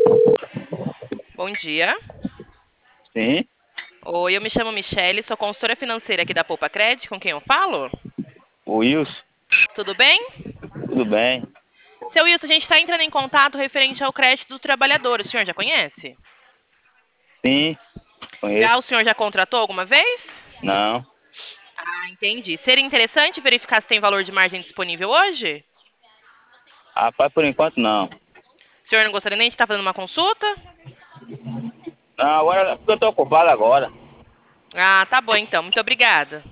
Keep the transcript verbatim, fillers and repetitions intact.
Bom dia. Sim, Oi, eu me chamo Michele, sou consultora financeira aqui da Poupa Cred, com quem eu falo? o Wilson, Tudo bem? tudo bem? Seu Wilson, a gente está entrando em contato referente ao crédito do trabalhador. O senhor já conhece? Sim, conheço. Já o senhor já contratou alguma vez? Não. Ah, entendi. Seria interessante verificar se tem valor de margem disponível hoje? Rapaz, por enquanto não. O senhor não gostaria nem de estar fazendo uma consulta? Não, agora porque eu tô ocupado agora. Ah, tá bom então. Muito obrigada.